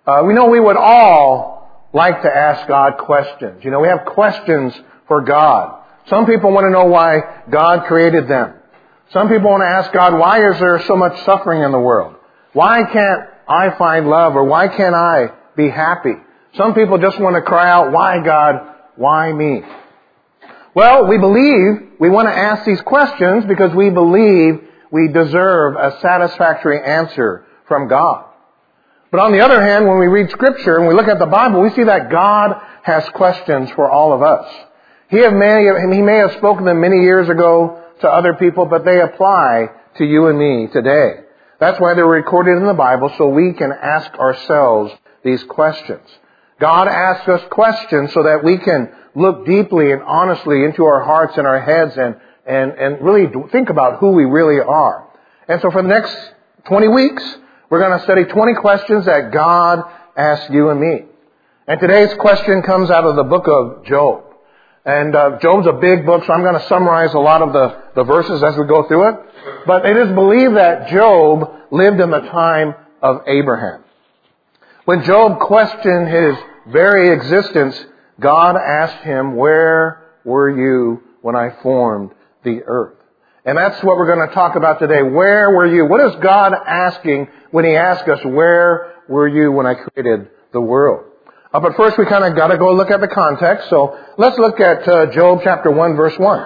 We know we would all like to ask God questions. We have questions for God. Some people want to know why God created them. Some people want to ask God, why is there so much suffering in the world? Why can't I find love? Or why can't I be happy? Some people just want to cry out, why God? Why me? Well, we want to ask these questions because we believe we deserve a satisfactory answer from God. But on the other hand, when we read Scripture and we look at the Bible, we see that God has questions for all of us. He may have spoken them many years ago to other people, but they apply to you and me today. That's why they're recorded in the Bible, so we can ask ourselves these questions. God asks us questions so that we can look deeply and honestly into our hearts and our heads and really think about who we really are. And so for the next 20 weeks, we're going to study 20 questions that God asks you and me. And today's question comes out of the book of Job. And Job's a big book, so I'm going to summarize a lot of the verses as we go through it. But it is believed that Job lived in the time of Abraham. When Job questioned his very existence, God asked him, where were you when I formed the earth? And that's what we're going to talk about today. Where were you? What is God asking when He asks us, where were you when I created the world? But first we kind of got to go look at the context. So let's look at Job chapter 1 verse 1.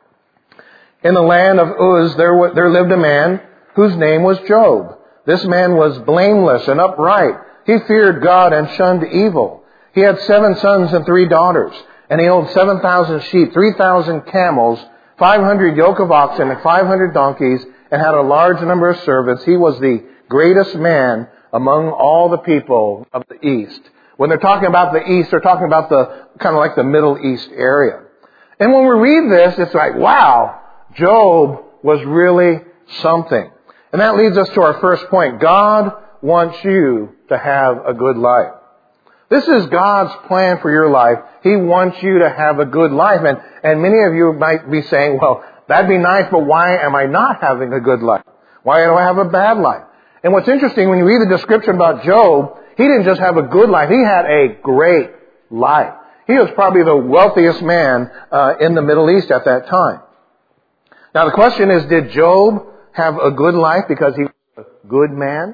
In the land of Uz there lived a man whose name was Job. This man was blameless and upright. He feared God and shunned evil. He had 7 sons and 3 daughters. And he owned 7,000 sheep, 3,000 camels, 500 yoke of oxen, and 500 donkeys, and had a large number of servants. He was the greatest man among all the people of the East. When they're talking about the East, they're talking about the kind of like the Middle East area. And when we read this, it's like, wow, Job was really something. And that leads us to our first point. God wants you to have a good life. This is God's plan for your life. He wants you to have a good life. And many of you might be saying, well, that'd be nice, but why am I not having a good life? Why do I have a bad life? And what's interesting, when you read the description about Job, he didn't just have a good life. He had a great life. He was probably the wealthiest man in the Middle East at that time. Now the question is, did Job have a good life because he was a good man?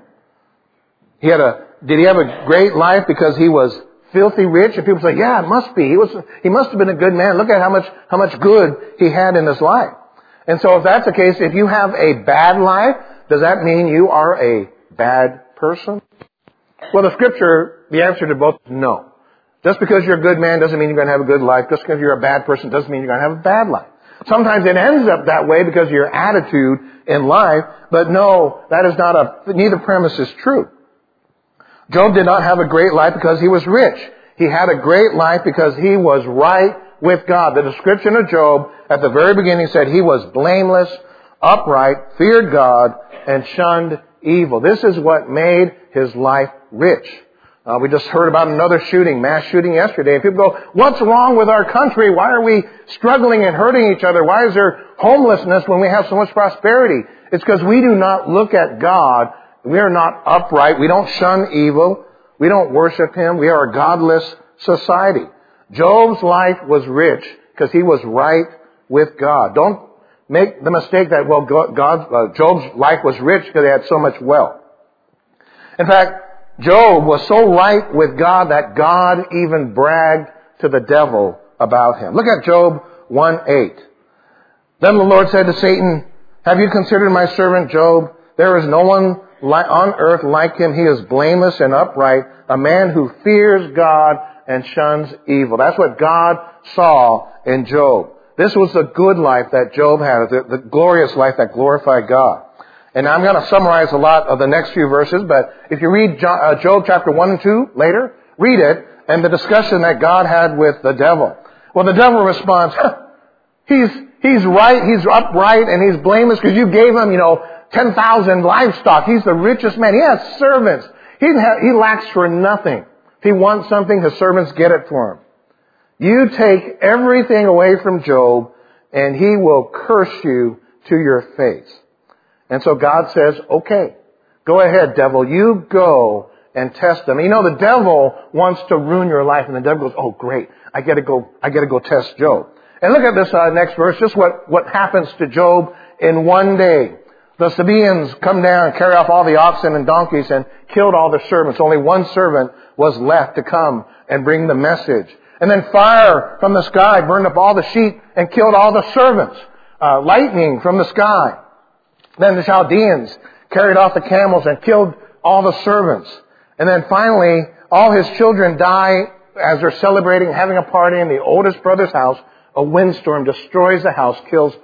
Did he have a great life because he was filthy rich? And people say, yeah, it must be. He must have been a good man. Look at how much good he had in his life. And so if that's the case, if you have a bad life, does that mean you are a bad person? Well, the Scripture, the answer to both is no. Just because you're a good man doesn't mean you're going to have a good life. Just because you're a bad person doesn't mean you're going to have a bad life. Sometimes it ends up that way because of your attitude in life, but no, that is neither premise is true. Job did not have a great life because he was rich. He had a great life because he was right with God. The description of Job at the very beginning said he was blameless, upright, feared God, and shunned evil. This is what made his life rich. We just heard about another mass shooting yesterday. And people go, what's wrong with our country? Why are we struggling and hurting each other? Why is there homelessness when we have so much prosperity? It's because we do not look at God. We are not upright. We don't shun evil. We don't worship Him. We are a godless society. Job's life was rich because he was right with God. Don't make the mistake that, Job's life was rich because he had so much wealth. In fact, Job was so right with God that God even bragged to the devil about him. Look at Job 1:8. Then the Lord said to Satan, have you considered my servant Job? There is no one on earth like him. He is blameless and upright, a man who fears God and shuns evil. That's what God saw in Job. This was the good life that Job had, the glorious life that glorified God. And I'm going to summarize a lot of the next few verses, but if you read Job chapter 1 and 2 later, read it, and the discussion that God had with the devil. Well, the devil responds, he's right, he's upright, and he's blameless because you gave him, 10,000 livestock. He's the richest man. He has servants. He lacks for nothing. If he wants something, his servants get it for him. You take everything away from Job, and he will curse you to your face. And so God says, okay, go ahead, devil. You go and test them. You know, the devil wants to ruin your life, and the devil goes, oh great, I gotta go test Job. And look at this next verse, just what happens to Job in one day. The Sabaeans come down and carry off all the oxen and donkeys and killed all the servants. Only one servant was left to come and bring the message. And then fire from the sky burned up all the sheep and killed all the servants. Lightning from the sky. Then the Chaldeans carried off the camels and killed all the servants. And then finally, all his children die as they're celebrating, having a party in the oldest brother's house. A windstorm destroys the house, kills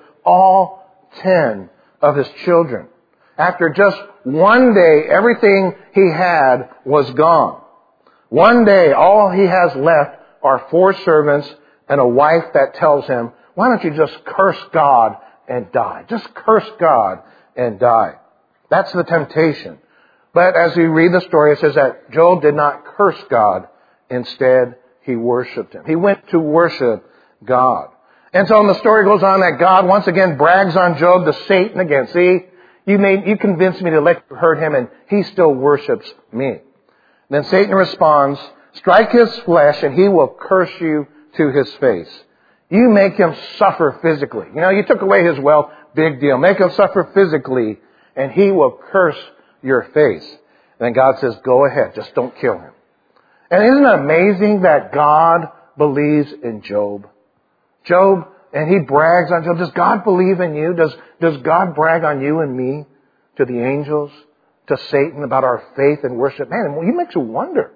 all 10 of his children. After just one day, everything he had was gone. One day, all he has left are 4 servants and a wife that tells him, why don't you just curse God and die? Just curse God and die. That's the temptation. But as we read the story, it says that Job did not curse God. Instead, he worshiped him. He went to worship God. And so the story goes on that God once again brags on Job to Satan again. See, you convinced me to let you hurt him, and he still worships me. Then Satan responds, strike his flesh and he will curse you to his face. You make him suffer physically. You know, you took away his wealth, big deal. Make him suffer physically and he will curse your face. And then God says, go ahead, just don't kill him. And isn't it amazing that God believes in Job? Job, and he brags on Job. Does God believe in you? Does God brag on you and me to the angels, to Satan about our faith and worship? Man, he makes you wonder.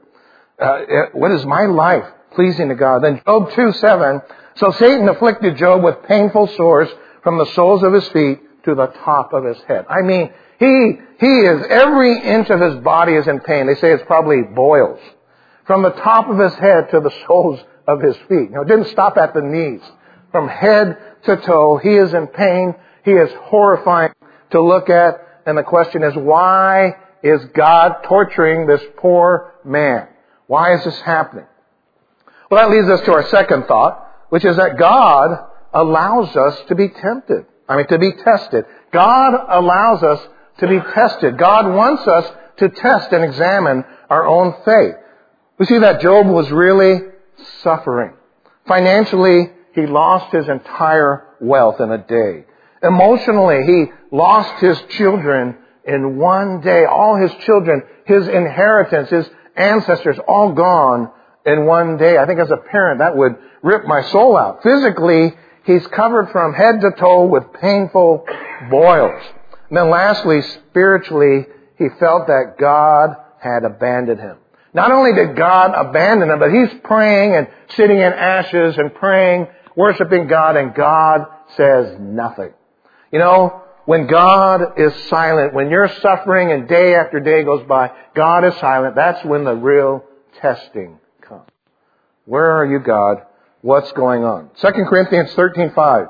What is my life pleasing to God? Then Job 2:7. So Satan afflicted Job with painful sores from the soles of his feet to the top of his head. I mean, he is, every inch of his body is in pain. They say it's probably boils. From the top of his head to the soles of his feet. Now, it didn't stop at the knees. From head to toe, he is in pain. He is horrifying to look at. And the question is, why is God torturing this poor man? Why is this happening? Well, that leads us to our second thought, which is that God allows us to be tempted. To be tested. God allows us to be tested. God wants us to test and examine our own faith. We see that Job was really suffering. Financially, he lost his entire wealth in a day. Emotionally, he lost his children in one day. All his children, his inheritance, his ancestors, all gone in one day. I think as a parent, that would rip my soul out. Physically, he's covered from head to toe with painful boils. And then lastly, spiritually, he felt that God had abandoned him. Not only did God abandon him, but he's praying and sitting in ashes and praying, worshiping God, and God says nothing. You know, when God is silent, when you're suffering and day after day goes by, God is silent, that's when the real testing comes. Where are you, God? What's going on? 2 Corinthians 13:5.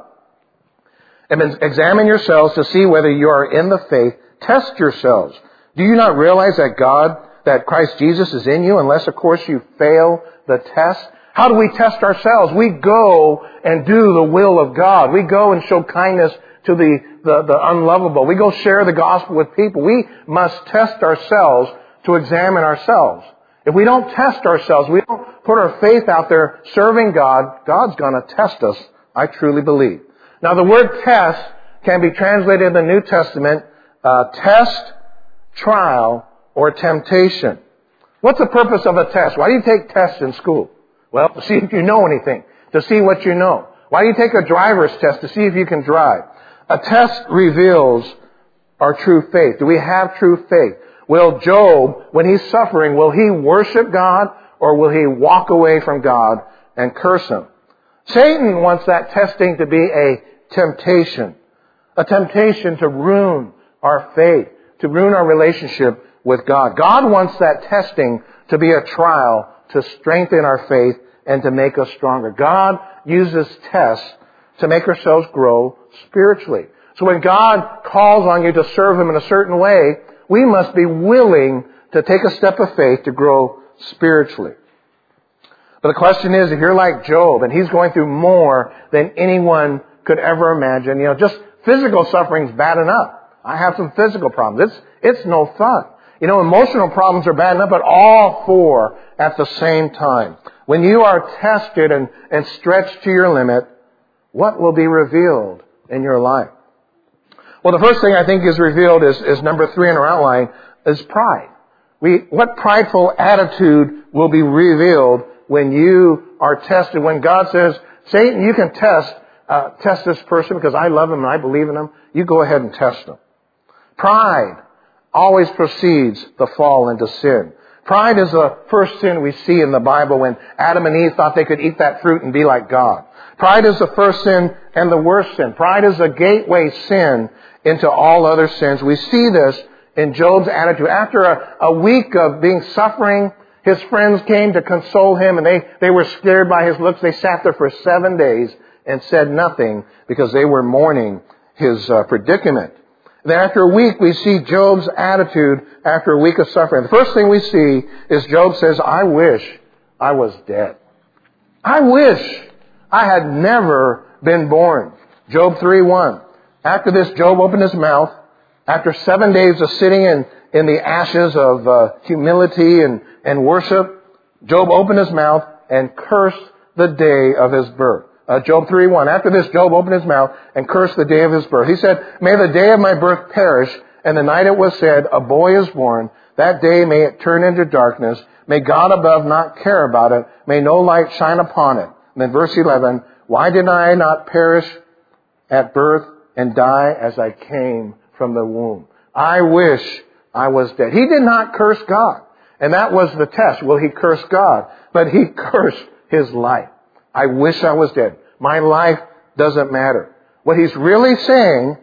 Examine yourselves to see whether you are in the faith. Test yourselves. Do you not realize that Christ Jesus is in you, unless, of course, you fail the test? How do we test ourselves? We go and do the will of God. We go and show kindness to the unlovable. We go share the gospel with people. We must test ourselves to examine ourselves. If we don't test ourselves, we don't put our faith out there serving God, God's going to test us, I truly believe. Now, the word test can be translated in the New Testament, test, trial, or temptation. What's the purpose of a test? Why do you take tests in school? Well, to see if you know anything, to see what you know. Why do you take a driver's test? To see if you can drive. A test reveals our true faith. Do we have true faith? Will Job, when he's suffering, will he worship God or will he walk away from God and curse him? Satan wants that testing to be a temptation to ruin our faith, to ruin our relationship with God. God wants that testing to be a trial to strengthen our faith and to make us stronger. God uses tests to make ourselves grow spiritually. So when God calls on you to serve Him in a certain way, we must be willing to take a step of faith to grow spiritually. But the question is, if you're like Job and he's going through more than anyone could ever imagine, just physical suffering's bad enough. I have some physical problems. It's no fun. You know, emotional problems are bad enough, but all four at the same time. When you are tested and stretched to your limit, what will be revealed in your life? Well, the first thing I think is revealed is number 3 in our outline, is pride. What prideful attitude will be revealed when you are tested? When God says, Satan, you can test this person because I love him and I believe in him. You go ahead and test him. Pride always precedes the fall into sin. Pride is the first sin we see in the Bible when Adam and Eve thought they could eat that fruit and be like God. Pride is the first sin and the worst sin. Pride is a gateway sin into all other sins. We see this in Job's attitude. After a week of being suffering, his friends came to console him, and they were scared by his looks. They sat there for 7 days and said nothing because they were mourning his predicament. Then after a week, we see Job's attitude after a week of suffering. The first thing we see is Job says, I wish I was dead. I wish I had never been born. Job 3:1. After this, Job opened his mouth. After 7 days of sitting in the ashes of humility and worship, Job opened his mouth and cursed the day of his birth. Job 3:1. After this, Job opened his mouth and cursed the day of his birth. He said, may the day of my birth perish, and the night it was said, a boy is born. That day may it turn into darkness. May God above not care about it. May no light shine upon it. And then verse 11, why did I not perish at birth and die as I came from the womb? I wish I was dead. He did not curse God. And that was the test. Will he curse God? But he cursed his life. I wish I was dead. My life doesn't matter. What he's really saying,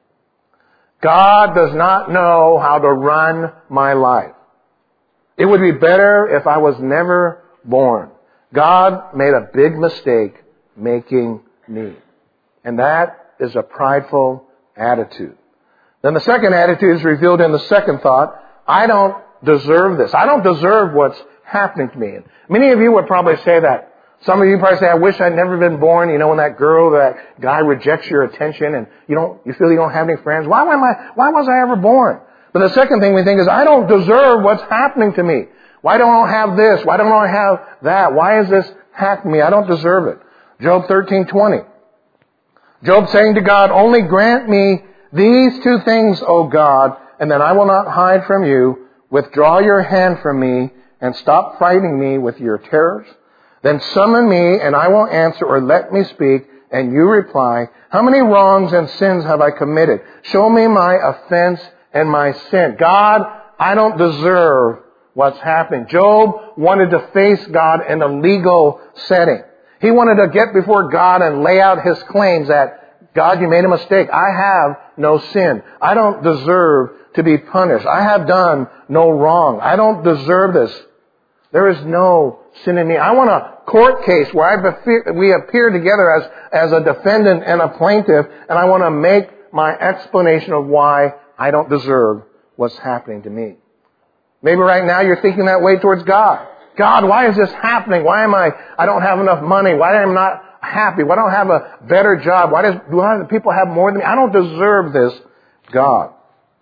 God does not know how to run my life. It would be better if I was never born. God made a big mistake making me. And that is a prideful attitude. Then the second attitude is revealed in the second thought. I don't deserve this. I don't deserve what's happening to me. And many of you would probably say that. Some of you probably say, I wish I'd never been born. You know, when that girl, that guy rejects your attention and you feel you don't have any friends. Why was I ever born? But the second thing we think is, I don't deserve what's happening to me. Why don't I have this? Why don't I have that? Why is this happening to me? I don't deserve it. Job 13:20. Job saying to God, only grant me these two things, O God, and then I will not hide from you. Withdraw your hand from me and stop fighting me with your terrors. Then summon me and I will answer, or let me speak, and you reply, how many wrongs and sins have I committed? Show me my offense and my sin. God, I don't deserve what's happening. Job wanted to face God in a legal setting. He wanted to get before God and lay out his claims that, God, you made a mistake. I have no sin. I don't deserve to be punished. I have done no wrong. I don't deserve this. There is no sin in me. I want a court case where we appear together as a defendant and a plaintiff, and I want to make my explanation of why I don't deserve what's happening to me. Maybe right now you're thinking that way towards God. God, why is this happening? Why I don't have enough money? Why am I not happy? Why don't I have a better job? Why do other people have more than me? I don't deserve this, God.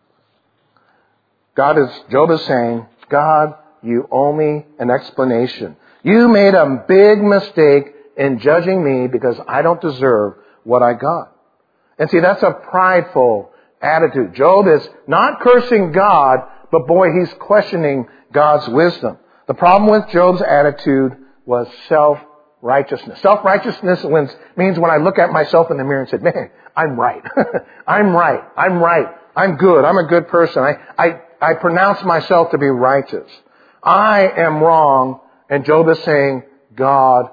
Job is saying, God, you owe me an explanation. You made a big mistake in judging me because I don't deserve what I got. And see, that's a prideful attitude. Job is not cursing God, but boy, he's questioning God's wisdom. The problem with Job's attitude was self-righteousness. Self-righteousness means when I look at myself in the mirror and say, man, I'm right. I'm right. I'm right. I'm good. I'm a good person. I pronounce myself to be righteous. I am wrong. And Job is saying, Job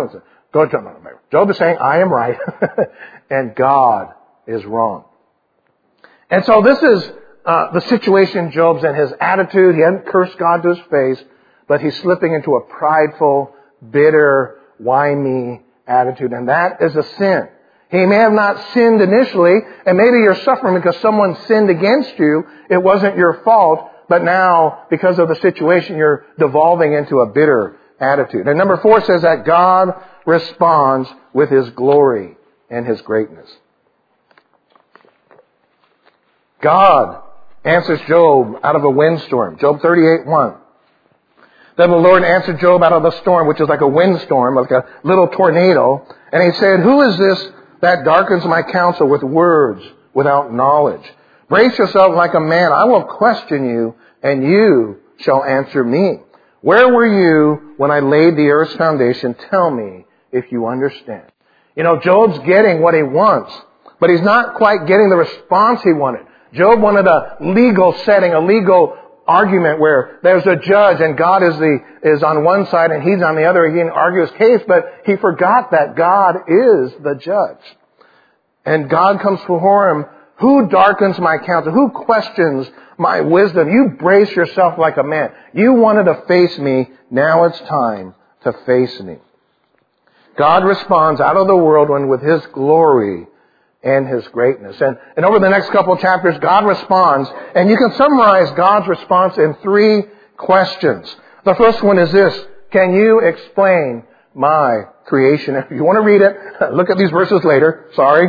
is saying, I am right. And God is wrong. And so this is the situation Job's in. His attitude, he hadn't cursed God to his face, but he's slipping into a prideful, bitter, why me attitude. And that is a sin. He may have not sinned initially, and maybe you're suffering because someone sinned against you. It wasn't your fault, but now, because of the situation, you're devolving into a bitter attitude. And number 4 says that God responds with His glory and His greatness. God answers Job out of a windstorm. Job 38:1. Then the Lord answered Job out of the storm, which is like a windstorm, like a little tornado. And he said, who is this that darkens my counsel with words without knowledge? Brace yourself like a man. I will question you, and you shall answer me. Where were you when I laid the earth's foundation? Tell me if you understand. You know, Job's getting what he wants, but he's not quite getting the response he wanted. Job wanted a legal setting, a legal argument where there's a judge and God is on one side and he's on the other. He can argue his case, but he forgot that God is the judge. And God comes before him. Who darkens my counsel? Who questions my wisdom? You brace yourself like a man. You wanted to face me. Now it's time to face me. God responds out of the whirlwind with His glory and His greatness. And over the next couple of chapters, God responds. And you can summarize God's response in 3 questions. The first one is this: can you explain my creation? If you want to read it, look at these verses later. Sorry.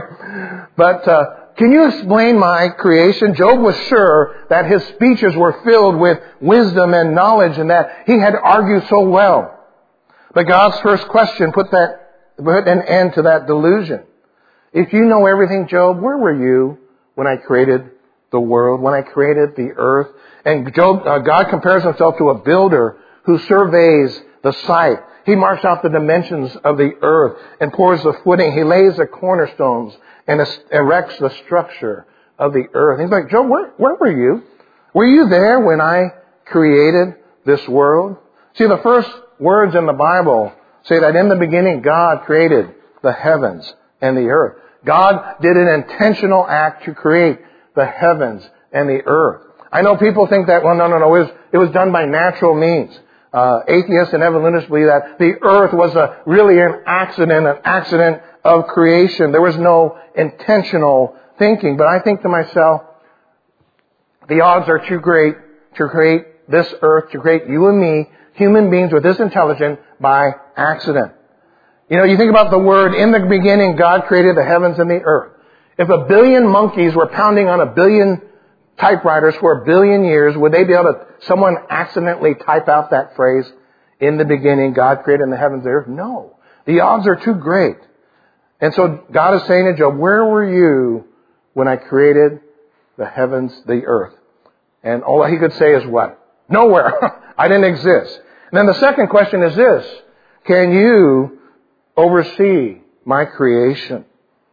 But can you explain my creation? Job was sure that his speeches were filled with wisdom and knowledge and that he had argued so well. But God's first question put an end to that delusion. If you know everything, Job, where were you when I created the world, when I created the earth? And God compares himself to a builder who surveys the site. He marks out the dimensions of the earth and pours the footing. He lays the cornerstones and erects the structure of the earth. He's like, Job, where were you? Were you there when I created this world? See, the first words in the Bible say that in the beginning God created the heavens and the earth. God did an intentional act to create the heavens and the earth. I know people think that, well, no, it was done by natural means. Atheists and evolutionists believe that the earth was really an accident of creation. There was no intentional thinking. But I think to myself, the odds are too great to create this earth, to create you and me, human beings with this intelligence, by accident. You know, you think about the word, in the beginning, God created the heavens and the earth. If 1 billion monkeys were pounding on 1 billion typewriters for 1 billion years, would they be able to, someone accidentally type out that phrase, in the beginning, God created the heavens and the earth? No. The odds are too great. And so God is saying to Job, where were you when I created the heavens, the earth? And all he could say is what? Nowhere. I didn't exist. And then the second question is this: can you oversee my creation?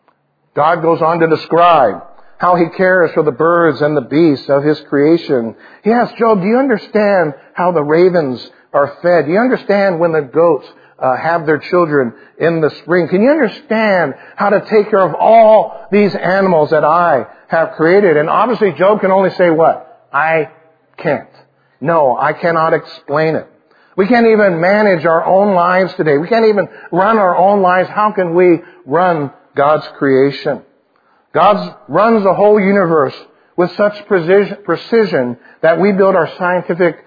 God goes on to describe how He cares for the birds and the beasts of His creation. He asks Job, do you understand how the ravens are fed? Do you understand when the goats have their children in the spring? Can you understand how to take care of all these animals that I have created? And obviously Job can only say what? I can't. No, I cannot explain it. We can't even manage our own lives today. We can't even run our own lives. How can we run God's creation? God runs the whole universe with such precision that we build our scientific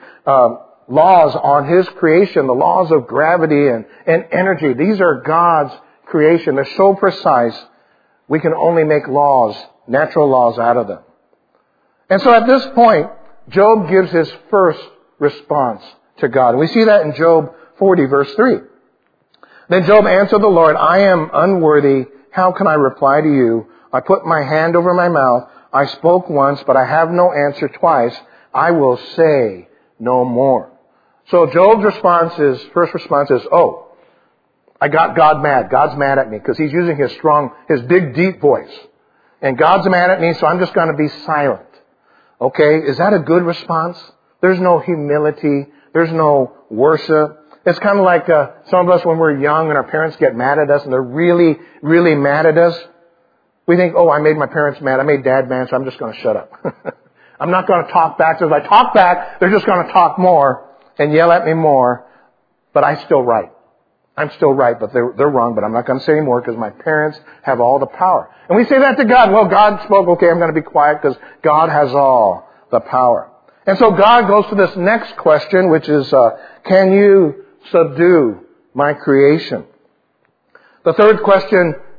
laws on His creation, the laws of gravity and energy. These are God's creation. They're so precise, we can only make laws, natural laws out of them. And so at this point, Job gives his first response to God. And we see that in Job 40, verse 3. Then Job answered the Lord, I am unworthy. How can I reply to you? I put my hand over my mouth. I spoke once, but I have no answer twice. I will say no more. So Job's first response is, oh, I got God mad. God's mad at me because He's using his big, deep voice. And God's mad at me, so I'm just going to be silent. Okay, is that a good response? There's no humility. There's no worship. It's kind of like some of us when we're young and our parents get mad at us and they're really, really mad at us. We think, oh, I made my parents mad. I made Dad mad, so I'm just going to shut up. I'm not going to talk back. So if I talk back, they're just going to talk more and yell at me more. But I'm still right. I'm still right, but they're wrong. But I'm not going to say anymore because my parents have all the power. And we say that to God. Well, God spoke. Okay, I'm going to be quiet because God has all the power. And so God goes to this next question, which is, can you subdue my creation? The third question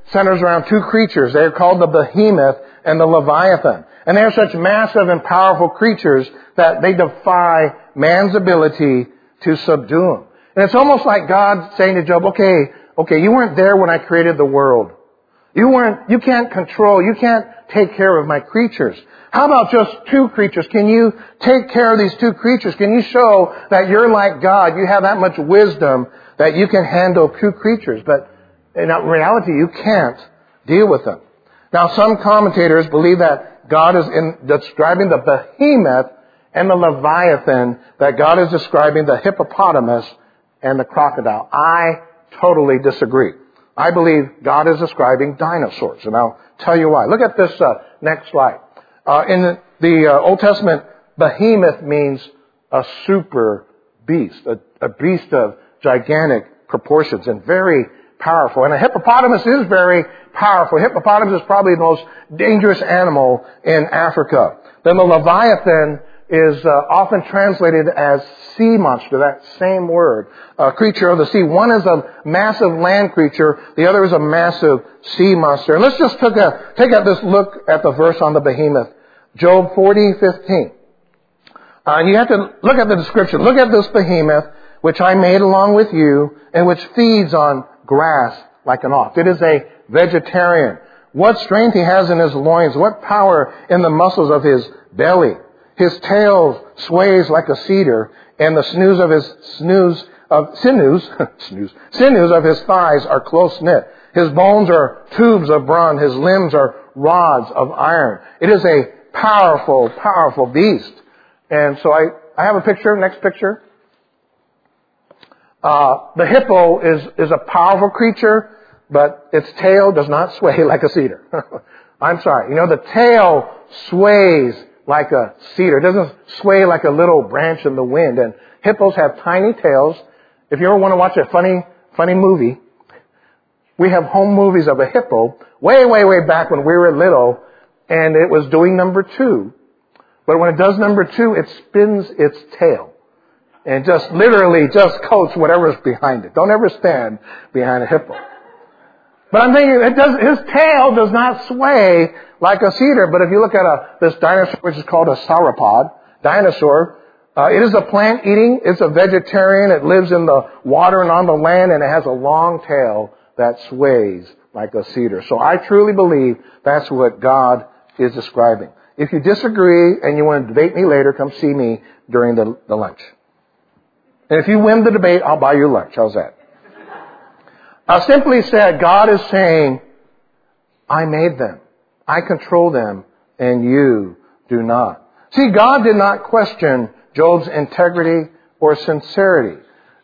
centers around two creatures. They are called the behemoth and the leviathan. And they are such massive and powerful creatures that they defy man's ability to subdue them. And it's almost like God saying to Job, okay, you weren't there when I created the world. You can't control, you can't take care of my creatures. How about just two creatures? Can you take care of these two creatures? Can you show that you're like God? You have that much wisdom that you can handle two creatures. But in reality, you can't deal with them. Now, some commentators believe that God is describing the behemoth and the leviathan, that God is describing the hippopotamus and the crocodile. I totally disagree. I believe God is describing dinosaurs, and I'll tell you why. Look at this next slide. In the Old Testament, behemoth means a super beast, a beast of gigantic proportions and very powerful. And a hippopotamus is very powerful. Hippopotamus is probably the most dangerous animal in Africa. Then the leviathan is often translated as sea monster, that same word, a creature of the sea. One is a massive land creature, the other is a massive sea monster. And let's just take this look at the verse on the behemoth. Job 40:15. And you have to look at the description. Look at this behemoth, which I made along with you, and which feeds on grass like an ox. It is a vegetarian. What strength he has in his loins, what power in the muscles of his belly. His tail sways like a cedar, and the sinews of his thighs are close knit. His bones are tubes of bronze. His limbs are rods of iron. It is a powerful, powerful beast. And so I have a picture. Next picture. The hippo is a powerful creature, but its tail does not sway like a cedar. I'm sorry. The tail sways like a cedar. It doesn't sway like a little branch in the wind. And hippos have tiny tails. If you ever want to watch a funny movie, we have home movies of a hippo way, way, way back when we were little, and it was doing number 2. But when it does number 2, it spins its tail and just literally just coats whatever's behind it. Don't ever stand behind a hippo. But I'm thinking, his tail does not sway like a cedar. But if you look at this dinosaur, which is called a sauropod dinosaur, it is a plant eating. It's a vegetarian. It lives in the water and on the land, and it has a long tail that sways like a cedar. So I truly believe that's what God is describing. If you disagree and you want to debate me later, come see me during the lunch. And if you win the debate, I'll buy you lunch. How's that? Simply said, God is saying, I made them. I control them, and you do not. See, God did not question Job's integrity or sincerity.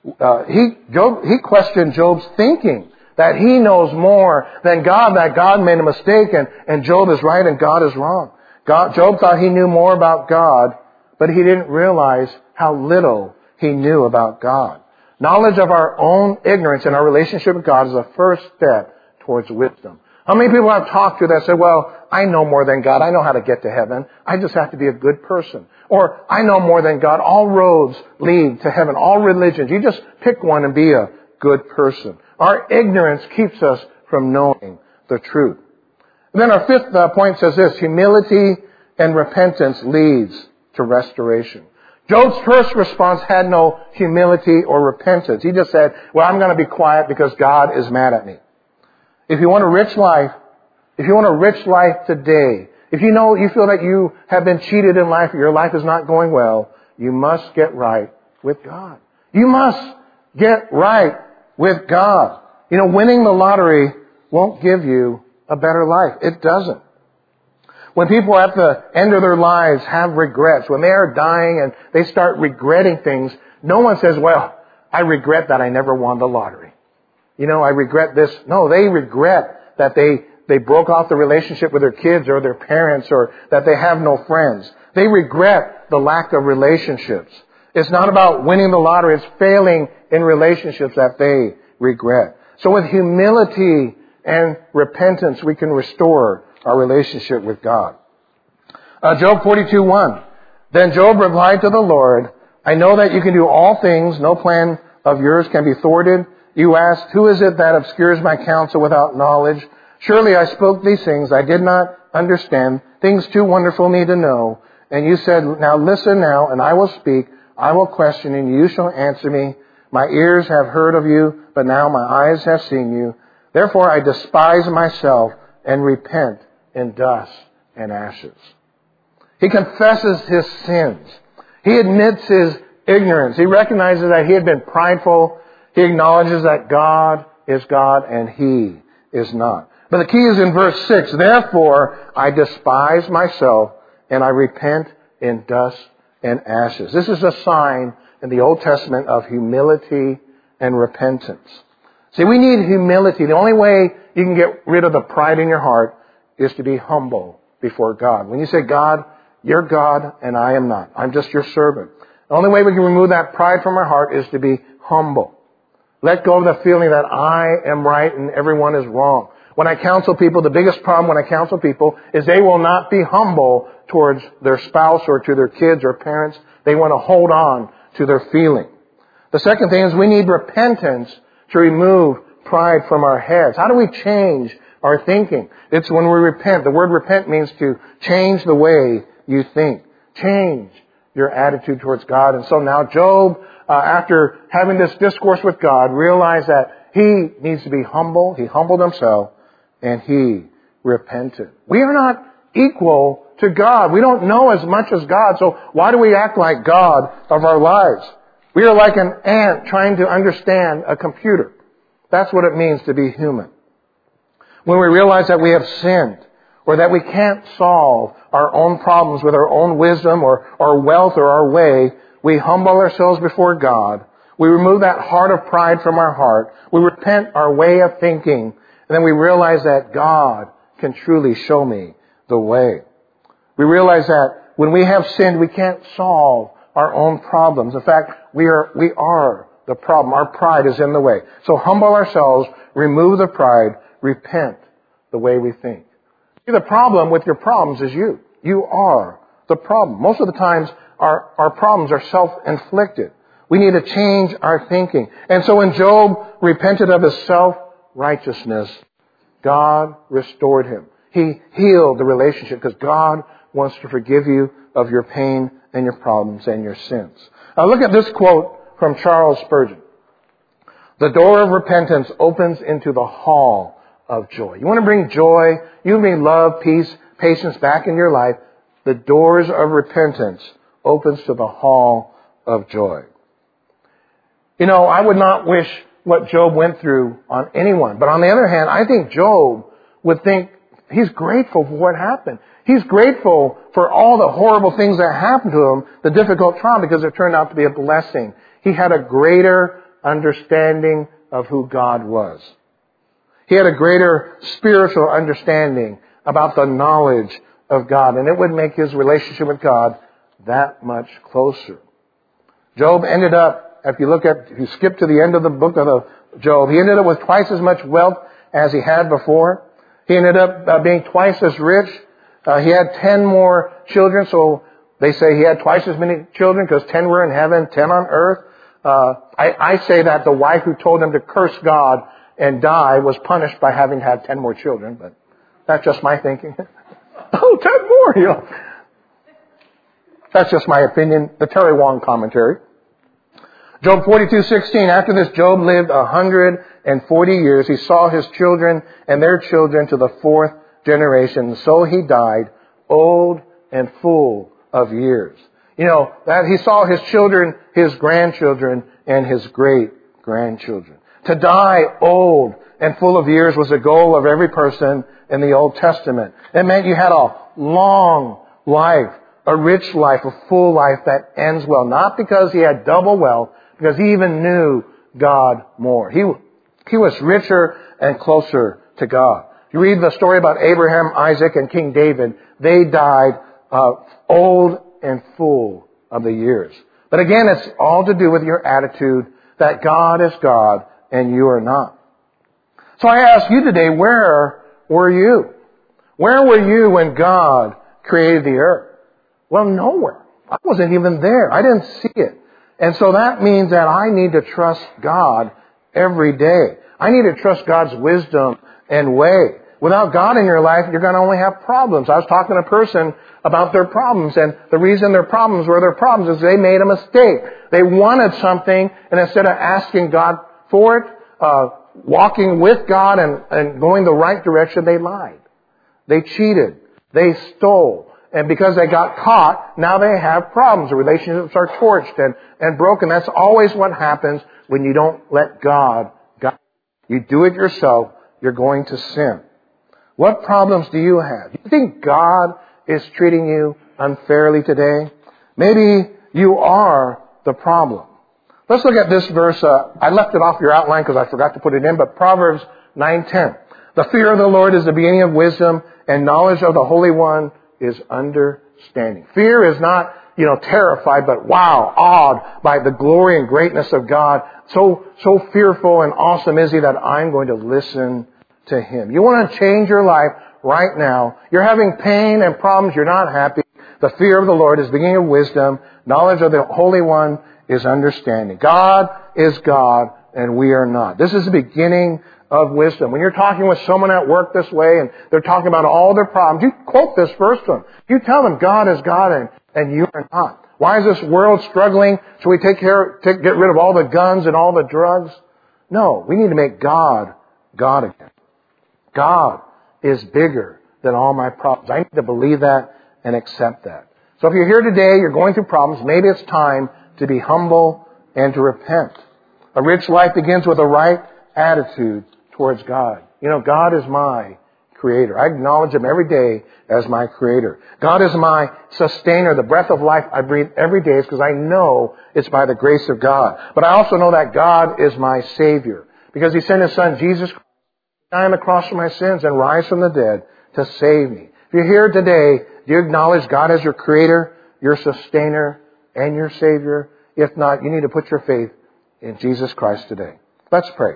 He questioned Job's thinking, that he knows more than God, that God made a mistake, and Job is right and God is wrong. Job thought he knew more about God, but he didn't realize how little he knew about God. Knowledge of our own ignorance in our relationship with God is the first step towards wisdom. How many people I've talked to that say, well, I know more than God. I know how to get to heaven. I just have to be a good person. Or, I know more than God. All roads lead to heaven. All religions. You just pick one and be a good person. Our ignorance keeps us from knowing the truth. And then our fifth point says this: humility and repentance leads to restoration. Job's first response had no humility or repentance. He just said, well, I'm going to be quiet because God is mad at me. If you want a rich life today, if you feel that you have been cheated in life, your life is not going well, you must get right with God. You must get right with God. Winning the lottery won't give you a better life. It doesn't. When people at the end of their lives have regrets, when they are dying and they start regretting things, no one says, well, I regret that I never won the lottery. I regret this. No, they regret that they broke off the relationship with their kids or their parents, or that they have no friends. They regret the lack of relationships. It's not about winning the lottery. It's failing in relationships that they regret. So with humility and repentance, we can restore our relationship with God. Job 42:1. Then Job replied to the Lord, I know that you can do all things. No plan of yours can be thwarted. You asked, who is it that obscures my counsel without knowledge? Surely I spoke these things I did not understand, things too wonderful me to know. And you said, now listen now, and I will speak. I will question, and you shall answer me. My ears have heard of you, but now my eyes have seen you. Therefore I despise myself and repent in dust and ashes. He confesses his sins. He admits his ignorance. He recognizes that he had been prideful. He acknowledges that God is God and he is not. But the key is in verse 6. Therefore, I despise myself and I repent in dust and ashes. This is a sign in the Old Testament of humility and repentance. See, we need humility. The only way you can get rid of the pride in your heart is to be humble before God. When you say, God, you're God and I am not. I'm just your servant. The only way we can remove that pride from our heart is to be humble. Let go of the feeling that I am right and everyone is wrong. When I counsel people, the biggest problem when I counsel people is they will not be humble towards their spouse or to their kids or parents. They want to hold on to their feeling. The second thing is we need repentance to remove pride from our heads. How do we change our thinking? It's when we repent. The word repent means to change the way you think. Change your attitude towards God. And so now Job, after having this discourse with God, realized that he needs to be humble. He humbled himself and he repented. We are not equal to God. We don't know as much as God. So why do we act like God of our lives? We are like an ant trying to understand a computer. That's what it means to be human. When we realize that we have sinned or that we can't solve our own problems with our own wisdom or our wealth or our way, we humble ourselves before God. We remove that heart of pride from our heart. We repent our way of thinking. And then we realize that God can truly show me the way. We realize that when we have sinned, we can't solve our own problems. In fact, we are the problem. Our pride is in the way. So humble ourselves, remove the pride, repent the way we think. See, the problem with your problems is you. You are the problem. Most of the times, our problems are self-inflicted. We need to change our thinking. And so when Job repented of his self-righteousness, God restored him. He healed the relationship because God wants to forgive you of your pain and your problems and your sins. Now look at this quote from Charles Spurgeon. The door of repentance opens into the hall of joy. You want to bring joy, you bring love, peace, patience back in your life. The doors of repentance opens to the hall of joy. You know, I would not wish what Job went through on anyone. But on the other hand, I think Job would think he's grateful for what happened. He's grateful for all the horrible things that happened to him, the difficult trial, because it turned out to be a blessing. He had a greater understanding of who God was. He had a greater spiritual understanding about the knowledge of God, and it would make his relationship with God that much closer. Job ended up, if you skip to the end of the book of Job, he ended up with twice as much wealth as he had before. He ended up being twice as rich. He had 10 more children, so they say he had twice as many children because 10 were in heaven, 10 on earth. I say that the wife who told him to curse God and die was punished by having had 10 more children, but that's just my thinking. 10 more, you know. That's just my opinion. The Terry Wong commentary. Job 42:16. After this, Job lived 140 years. He saw his children and their children to the fourth generation. So he died old and full of years. You know, that he saw his children, his grandchildren, and his great-grandchildren. To die old and full of years was the goal of every person in the Old Testament. It meant you had a long life, a rich life, a full life that ends well. Not because he had double wealth, because he even knew God more. He was richer and closer to God. You read the story about Abraham, Isaac, and King David. They died old and full of the years. But again, it's all to do with your attitude that God is God and you are not. So I ask you today, where were you? Where were you when God created the earth? Well, nowhere. I wasn't even there. I didn't see it. And so that means that I need to trust God every day. I need to trust God's wisdom and way. Without God in your life, you're going to only have problems. I was talking to a person about their problems, and the reason their problems were their problems is they made a mistake. They wanted something, and instead of asking God for it, walking with God and going the right direction, they lied. They cheated. They stole. And because they got caught, now they have problems. The relationships are torched and broken. That's always what happens when you don't let God guide you. You do it yourself, you're going to sin. What problems do you have? Do you think God is treating you unfairly today? Maybe you are the problem. Let's look at this verse. I left it off your outline because I forgot to put it in, but Proverbs 9:10. The fear of the Lord is the beginning of wisdom, and knowledge of the Holy One is understanding. Fear is not, terrified, but wow, awed by the glory and greatness of God. So fearful and awesome is He that I'm going to listen to Him. You want to change your life right now. You're having pain and problems. You're not happy. The fear of the Lord is the beginning of wisdom. Knowledge of the Holy One is understanding. God is God and we are not. This is the beginning of wisdom. When you're talking with someone at work this way and they're talking about all their problems, you quote this verse to them. You tell them God is God and you are not. Why is this world struggling? Should we get rid of all the guns and all the drugs? No, we need to make God God again. God is bigger than all my problems. I need to believe that and accept that. So if you're here today, you're going through problems, maybe it's time to be humble and to repent. A rich life begins with a right attitude towards God. God is my Creator. I acknowledge Him every day as my Creator. God is my sustainer. The breath of life I breathe every day is because I know it's by the grace of God. But I also know that God is my Savior because He sent His Son, Jesus Christ, to die on the cross for my sins and rise from the dead to save me. If you're here today, do you acknowledge God as your Creator, your sustainer, and your Savior? If not, you need to put your faith in Jesus Christ today. Let's pray.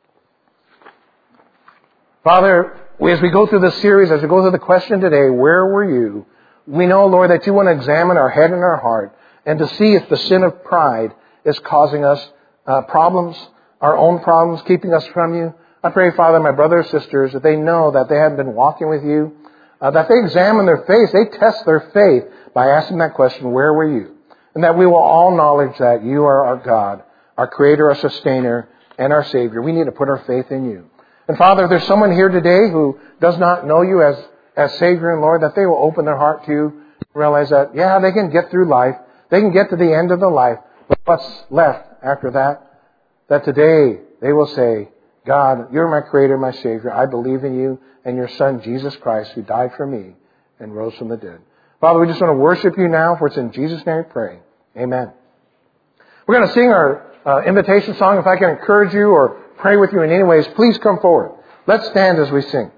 Father, as we go through this series, as we go through the question today, where were you? We know, Lord, that you want to examine our head and our heart and to see if the sin of pride is causing us problems, our own problems, keeping us from you. I pray, Father, my brothers and sisters, that they know that they haven't been walking with you, that they examine their faith, they test their faith by asking that question, where were you? And that we will all acknowledge that you are our God, our Creator, our Sustainer, and our Savior. We need to put our faith in you. And Father, if there's someone here today who does not know you as Savior and Lord, that they will open their heart to you and realize that, yeah, they can get through life. They can get to the end of the life. But what's left after that? That today they will say, God, you're my Creator, my Savior. I believe in you and your Son, Jesus Christ, who died for me and rose from the dead. Father, we just want to worship you now, for it's in Jesus' name we pray. Amen. We're going to sing our invitation song. If I can encourage you or pray with you in any ways, please come forward. Let's stand as we sing.